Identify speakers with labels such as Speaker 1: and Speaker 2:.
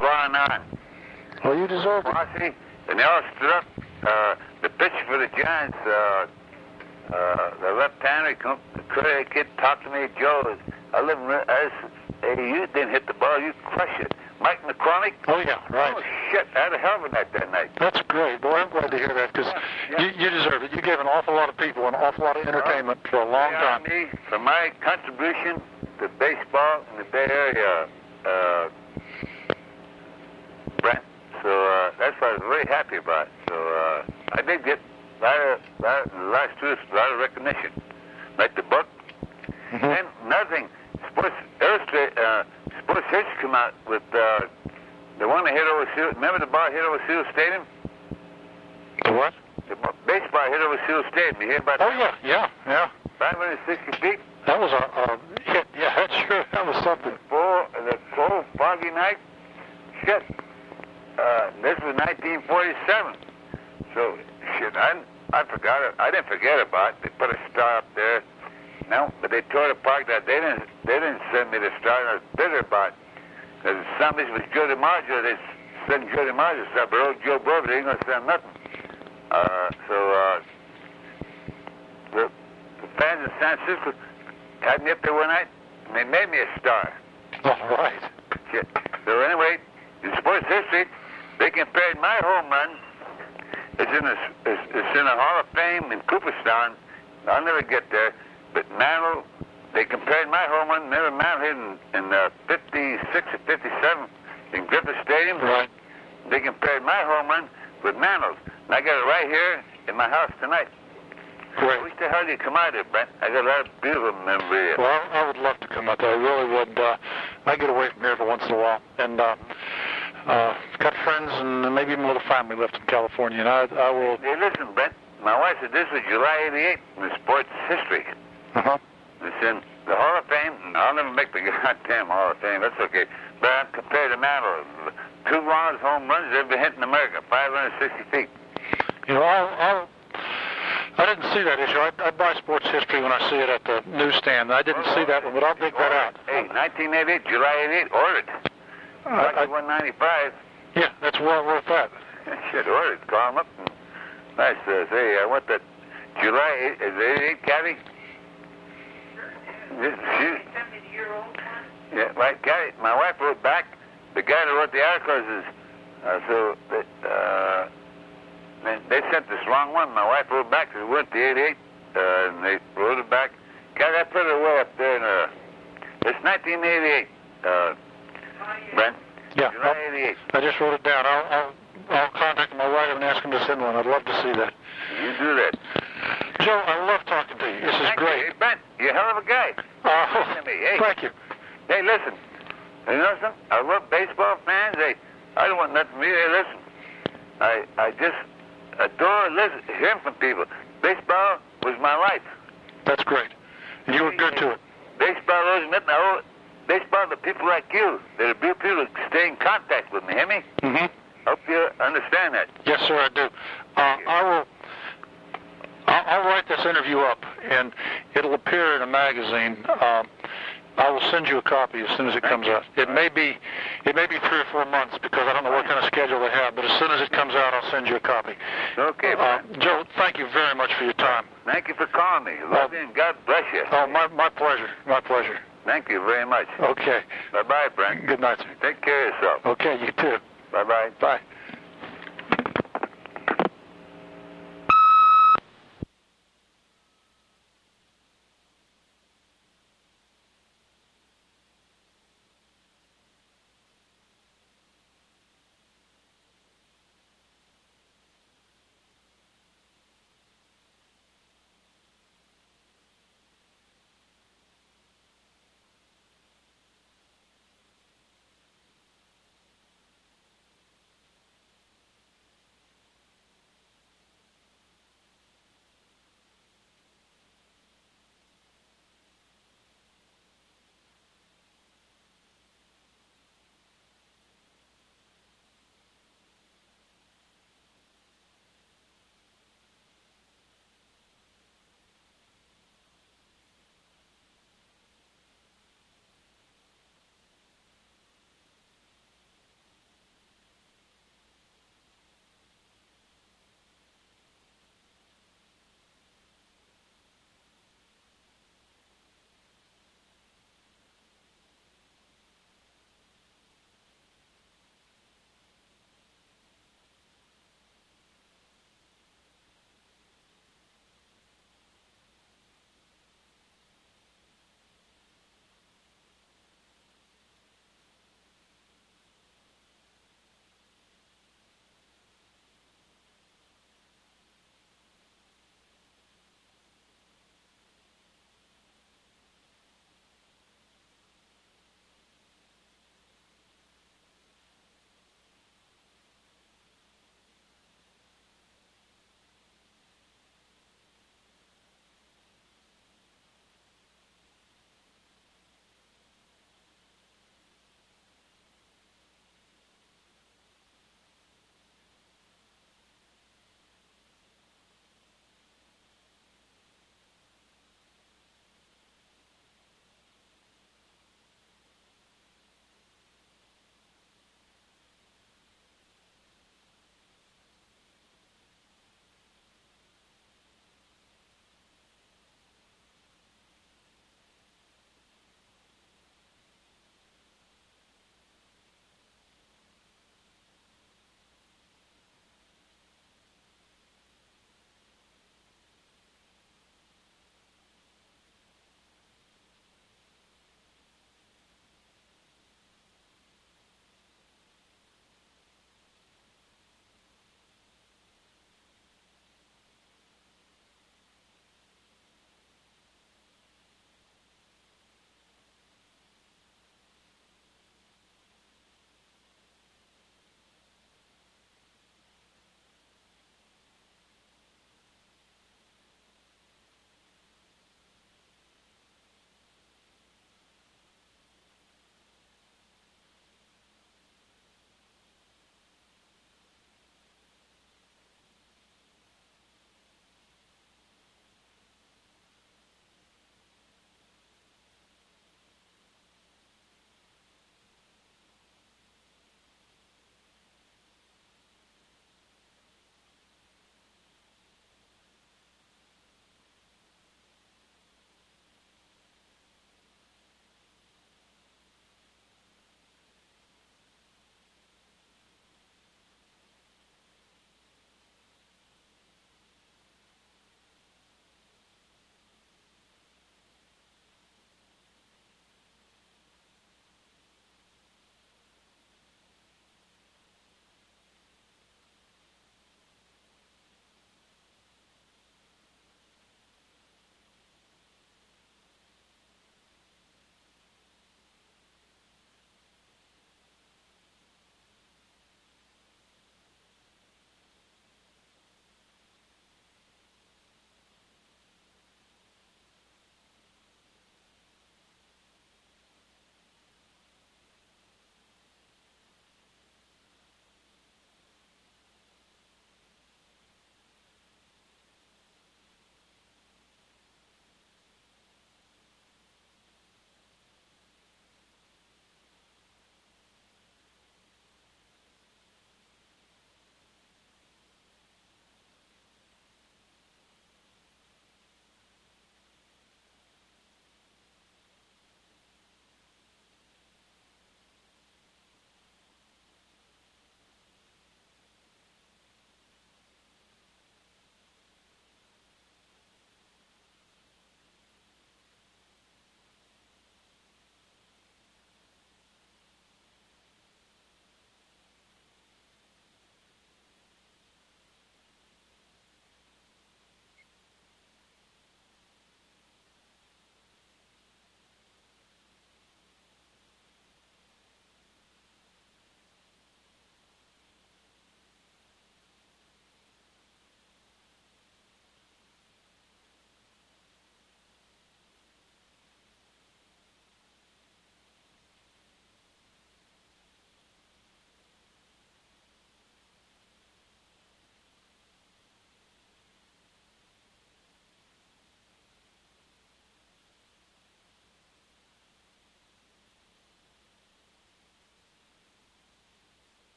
Speaker 1: flying on.
Speaker 2: Well, you deserve it.
Speaker 1: Mossy, and they all stood up. The pitcher for the Giants, the left-hander, kid, talked to me, Joe. You didn't hit the ball, you crushed it. Mike McCormick.
Speaker 2: Oh, yeah, right.
Speaker 1: Oh, shit, I had a hell of a night that night.
Speaker 2: That's great. Boy, I'm glad to hear that, because you deserve it. You gave an awful lot of people an awful lot of entertainment for a long time.
Speaker 1: Me for my contribution to baseball in the Bay Area, Brent. So that's what I was very happy about. So I did get a lot of recognition. Like the book.
Speaker 2: Mm-hmm.
Speaker 1: And another thing, Sports History come out with the one that hit over Seal. Remember the ball hit over Seal Stadium?
Speaker 2: The what?
Speaker 1: The baseball hit over Seal Stadium. You hear about that?
Speaker 2: Oh, yeah.
Speaker 1: 560 feet.
Speaker 2: That was a hit. Yeah, that's sure. That was something.
Speaker 1: The cold, foggy night. Shit. This was 1947. So, shit, I forgot it. I didn't forget about it. They put a star up there. No, but they tore the park that they didn't send me the star, and I was bitter about it. Because somebody was Joe DiMaggio, they sent Joe DiMaggio stuff, but old Joe Burger, they ain't gonna send nothing. The fans in San Francisco had me up there one night, and they made me a star.
Speaker 2: All right.
Speaker 1: Shit. So anyway, in sports history, they compared my home run. It's in the Hall of Fame in Cooperstown. I'll never get there. But Mantle, they compared my home run. Remember Mantle hit in 56 or 57 in Griffith Stadium?
Speaker 2: Right.
Speaker 1: They compared my home run with Mantle's. And I got it right here in my house tonight.
Speaker 2: Great.
Speaker 1: I wish the hell you come out here, Brent. I got a lot of beautiful memories.
Speaker 2: Well, I would love to come out there. I really would. I get away from here every once in a while. And got friends and maybe even a little family left in California. And I will...
Speaker 1: Hey, listen, Brent. My wife said this was July 88 in the sports history.
Speaker 2: Uh-huh.
Speaker 1: It's in the Hall of Fame. I'll never make the goddamn Hall of Fame. That's okay. But I'm compared to Mantle. 2 longest home runs ever hit in America, 560 feet.
Speaker 2: You know, I didn't see that issue. I buy sports history when I see it at the newsstand. I didn't see that one, but I'll dig that out.
Speaker 1: Hey, 1988, July 88, ordered. 195.
Speaker 2: Yeah, that's well worth that.
Speaker 1: Shit, ordered. Call them up. And I says, hey, I want that July 8, is it 88, Kathy? Yeah, right, Kathy. My wife wrote back. The guy that wrote the articles is, they sent this wrong one. My wife wrote back because it went to 88, and they wrote it back. Kathy, I put it away up there in, it's 1988, Brent.
Speaker 2: Yeah.
Speaker 1: July 88.
Speaker 2: I just wrote it down. I'll contact my writer and ask him to send one. I'd love to see that.
Speaker 1: You do that.
Speaker 2: Joe, I love talking to you. This is great.
Speaker 1: You. Hey, Brent, you're a hell of a guy. Hey.
Speaker 2: Thank you.
Speaker 1: Hey, listen. You know something? I love baseball fans. I don't want nothing from you. Hey, listen. I just adore hearing from people. Baseball was my life.
Speaker 2: That's great. And you were good to it.
Speaker 1: Baseball was nothing. Baseball, the people like you. They're the people who stay in contact with me. Hear me?
Speaker 2: Mm-hmm.
Speaker 1: Hope you understand that.
Speaker 2: Yes, sir, I do. I'll write this interview up, and it'll appear in a magazine. I will send you a copy as soon as it comes out. It may be 3 or 4 months because I don't know what kind of schedule they have, but as soon as it comes out, I'll send you a copy.
Speaker 1: Okay,
Speaker 2: Joe, thank you very much for your time.
Speaker 1: Thank you for calling me. Love you and God bless you.
Speaker 2: Oh, my pleasure. My pleasure.
Speaker 1: Thank you very much.
Speaker 2: Okay.
Speaker 1: Bye-bye, Brent.
Speaker 2: Good night, sir.
Speaker 1: Take care of yourself.
Speaker 2: Okay, you too.
Speaker 1: Bye-bye.
Speaker 2: Bye.